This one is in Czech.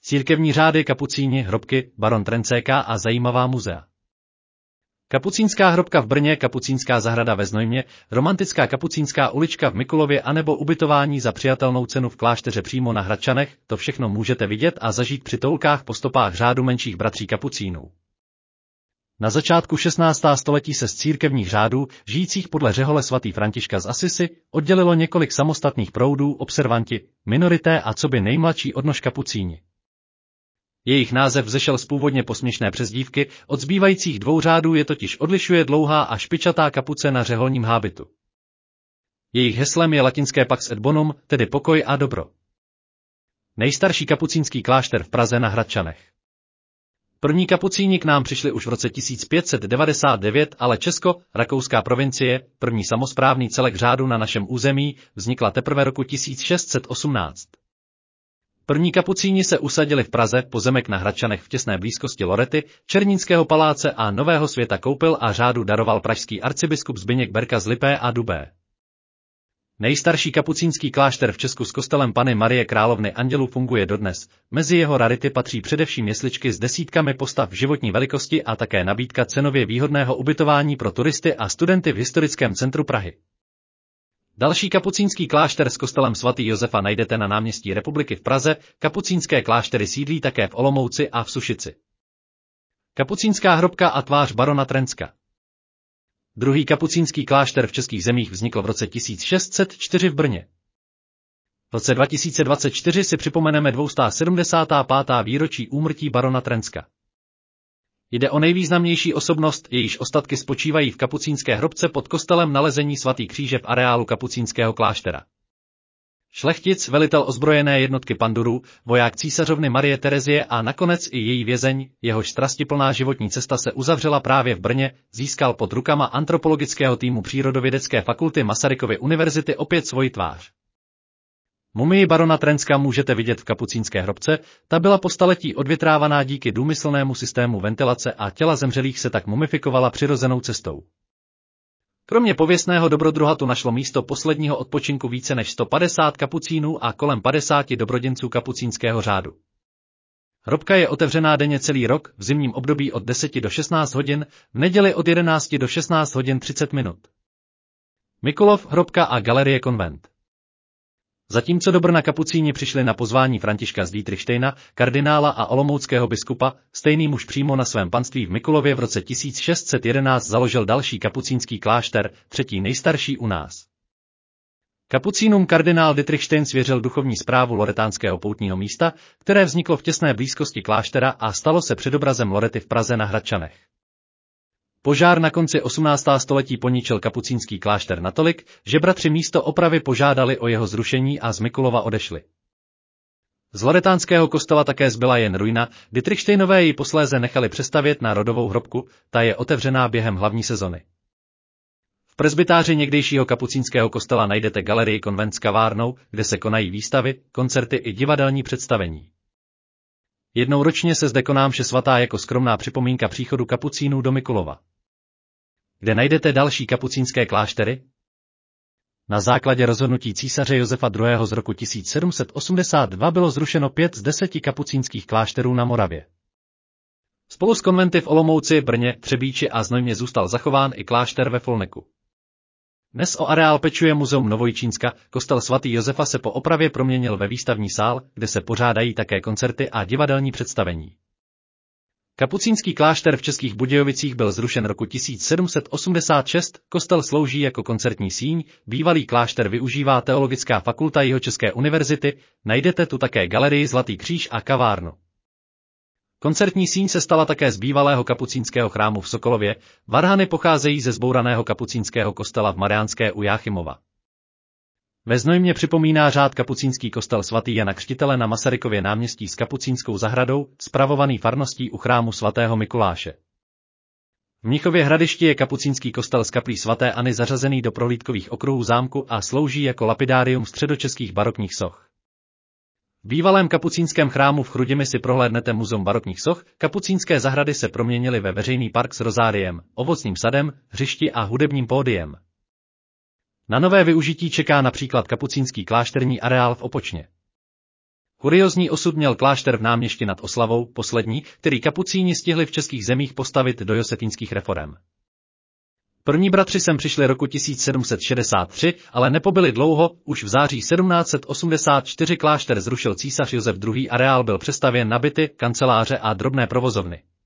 církevní řády, kapucíni, hrobky, baron Trencéka a zajímavá muzea. Kapucínská hrobka v Brně, kapucínská zahrada ve Znojmě, romantická kapucínská ulička v Mikulově anebo ubytování za přijatelnou cenu v klášteře přímo na Hradčanech, to všechno můžete vidět a zažít při toulkách po stopách řádu menších bratří kapucínů. Na začátku 16. století se z církevních řádů, žijících podle řehole svatý Františka z Assisi, oddělilo několik samostatných proudů, observanti, minorité a coby nejmladší odnož kapucíni. Jejich název vzešel z původně posměšné přezdívky, od zbývajících dvou řádů je totiž odlišuje dlouhá a špičatá kapuce na řeholním hábitu. Jejich heslem je latinské Pax et Bonum, tedy pokoj a dobro. Nejstarší kapucínský klášter v Praze na Hradčanech. První kapucíni k nám přišli už v roce 1599, ale Česko-rakouská provincie, první samosprávný celek řádu na našem území, vznikla teprve roku 1618. První kapucíni se usadili v Praze, pozemek na Hradčanech v těsné blízkosti Lorety, Černínského paláce a Nového Světa koupil a řádu daroval pražský arcibiskup Zbyněk Berka z Lipé a Dubé. Nejstarší kapucínský klášter v Česku s kostelem Panny Marie Královny Andělů funguje dodnes, mezi jeho rarity patří především jesličky s desítkami postav životní velikosti a také nabídka cenově výhodného ubytování pro turisty a studenty v historickém centru Prahy. Další kapucínský klášter s kostelem svatý Josefa najdete na náměstí Republiky v Praze, kapucínské kláštery sídlí také v Olomouci a v Sušici. Kapucínská hrobka a tvář barona Trencka. Druhý kapucínský klášter v českých zemích vznikl v roce 1604 v Brně. V roce 2024 si připomeneme 275. výročí úmrtí barona Trencka. Jde o nejvýznamnější osobnost, jejíž ostatky spočívají v kapucínské hrobce pod kostelem Nalezení svatý kříže v areálu kapucínského kláštera. Šlechtic, velitel ozbrojené jednotky pandurů, voják císařovny Marie Terezie a nakonec i její vězeň, jehož strastiplná životní cesta se uzavřela právě v Brně, získal pod rukama antropologického týmu Přírodovědecké fakulty Masarykovy univerzity opět svoji tvář. Mumii barona Trencka můžete vidět v kapucínské hrobce, ta byla po staletí odvětrávaná díky důmyslnému systému ventilace a těla zemřelých se tak mumifikovala přirozenou cestou. Kromě pověstného dobrodruha tu našlo místo posledního odpočinku více než 150 kapucínů a kolem 50 dobrodinců kapucínského řádu. Hrobka je otevřená denně celý rok, v zimním období od 10 do 16 hodin, v neděli od 11 do 16 hodin 30 minut. Mikulov, hrobka a galerie konvent. Zatímco do Brna kapucíni přišli na pozvání Františka z Dietrichštejna, kardinála a olomouckého biskupa, stejný muž přímo na svém panství v Mikulově v roce 1611 založil další kapucínský klášter, třetí nejstarší u nás. Kapucínům kardinál Dietrichštejn svěřil duchovní správu loretánského poutního místa, které vzniklo v těsné blízkosti kláštera a stalo se předobrazem Lorety v Praze na Hradčanech. Požár na konci 18. století poničil kapucínský klášter natolik, že bratři místo opravy požádali o jeho zrušení a z Mikulova odešli. Z loretánského kostela také zbyla jen ruina, Dietrichštejnové ji posléze nechali přestavět na rodovou hrobku, ta je otevřená během hlavní sezony. V presbytáři někdejšího kapucínského kostela najdete galerii konvent s kavárnou, kde se konají výstavy, koncerty i divadelní představení. Jednou ročně se zde koná mše svatá jako skromná připomínka příchodu kapucínů do Mikulova. Kde najdete další kapucínské kláštery? Na základě rozhodnutí císaře Josefa II. Z roku 1782 bylo zrušeno 5 z 10 kapucínských klášterů na Moravě. Spolu s konventy v Olomouci, Brně, Třebíči a Znojmě zůstal zachován i klášter ve Folneku. Dnes o areál pečuje muzeum Novojičínska, kostel svatý Josefa se po opravě proměnil ve výstavní sál, kde se pořádají také koncerty a divadelní představení. Kapucínský klášter v Českých Budějovicích byl zrušen roku 1786, kostel slouží jako koncertní síň, bývalý klášter využívá Teologická fakulta Jihočeské univerzity, najdete tu také galerii Zlatý kříž a kavárnu. Koncertní síň se stala také z bývalého kapucínského chrámu v Sokolově, varhany pocházejí ze zbouraného kapucínského kostela v Mariánské u Jáchymova. Ve Znojmě připomíná řád kapucínský kostel svatý Jana Křtitele na Masarykově náměstí s kapucínskou zahradou, spravovaný farností u chrámu svatého Mikuláše. V Mnichově Hradišti je kapucínský kostel s kaplí svaté Anny zařazený do prohlídkových okruhů zámku a slouží jako lapidárium středočeských barokních soch. V bývalém kapucínském chrámu v Chrudimi si prohlédnete muzeum barokních soch, kapucínské zahrady se proměnily ve veřejný park s rozáriem, ovocným sadem, hřišti a hudebním pódiem. Na nové využití čeká například kapucínský klášterní areál v Opočně. Kuriózní osud měl klášter v Náměšti nad Oslavou, poslední, který kapucíni stihli v českých zemích postavit do josefínských reforem. První bratři sem přišli roku 1763, ale nepobyli dlouho, už v září 1784 klášter zrušil císař Josef II. Areál byl přestavěn na byty, kanceláře a drobné provozovny.